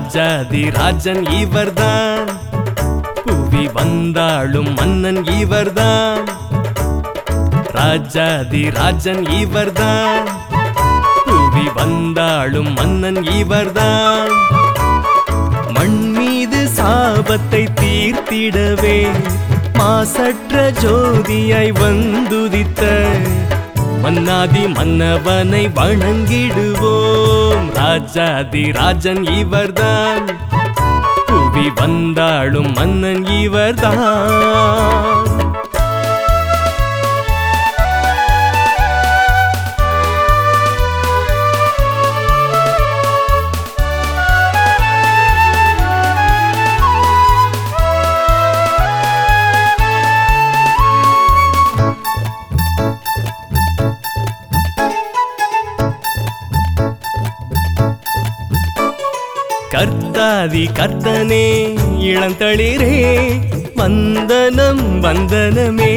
ராஜாதி ராஜன் இவர்தான், புவி வந்தாளும் மன்னன் இவர்தான். ராஜாதி ராஜன் இவர்தான், புவி வந்தாளும் மன்னன் இவர்தான். மண் மீது சாபத்தை தீர்த்திடவே மாசற்ற ஜோதியாய் வந்துதித்த மன்னாதி மன்னவனை வணங்கிடுவோம். ராஜாதி ராஜன் இவர்தான், புவி வந்தாளும் மன்னன் இவர்தான். கர்த்தாதி கர்த்தனே இளந்தளிரே வந்தனம் வந்தனமே.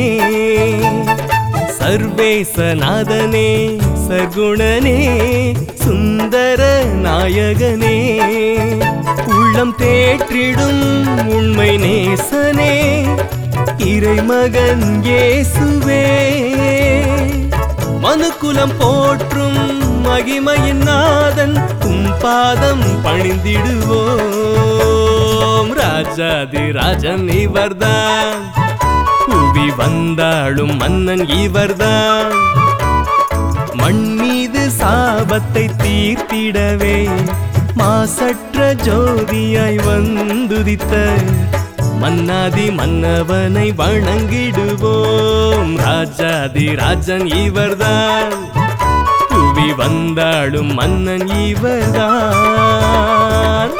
சர்வேசநாதனே சர்க்குணனே சுந்தர நாயகனே. உள்ளம் தேற்றிடும் உண்மை நேசனே இறைமகன் இயேசுவே. மனுக்குலம் போற்றும் மகிமையின் நாதன் உம் பாதம் பணிந்திடுவோம். ராஜாதி ராஜன் இவர்தான், புவி வந்தாளும் மன்னன் இவர்தான். மண் மீது சாபத்தை தீர்த்திடவே மாசற்ற ஜோதியாய் வந்துதித்த மன்னாதி மன்னவனை வணங்கிடுவோம். ராஜாதி ராஜன் இவர்தான், புவி வந்தாளும் மன்னன் இவர்தான்.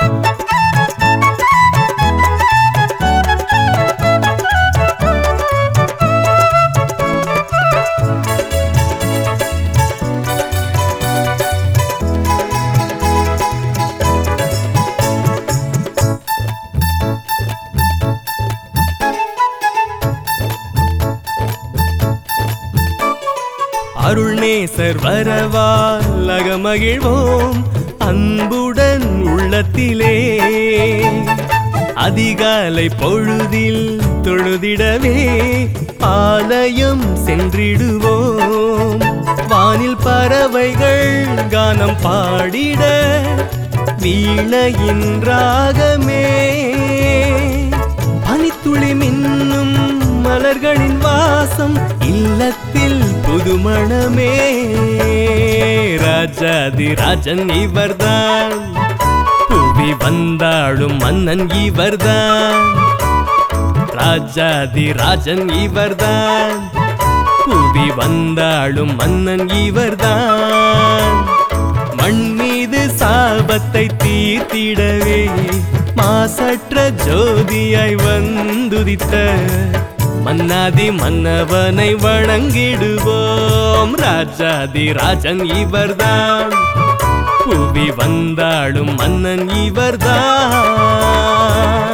அருள்நேசர் வரவால் அகமகிழ்வோம் அன்புடன் உள்ளத்திலே. அதிகாலை பொழுதில் தொழுதிடவே ஆலயம் சென்றிடுவோம். வானில் பறவைகள் கானம் பாடிட வீணையின் ராகமே. பனித்துளி மின்னும் மலர்களின் வாசம் இல்லத்தில் புதுமணமே. ராஜாதி ராஜன் இவர்தான், புவி வந்தாளும் மன்னன் இவர்தான். ராஜாதி ராஜன் இவர்தான், புவி வந்தாளும் மன்னன் இவர்தான். மண் மீது சாபத்தை தீர்த்திடவே மாசற்ற ஜோதியாய் வந்துதித்த மன்னாதி மன்னவனை வணங்கிடுவோம். ராஜாதி ராஜன் இவர்தான், புவி வந்தாளும் மன்னன் இவர்தான்.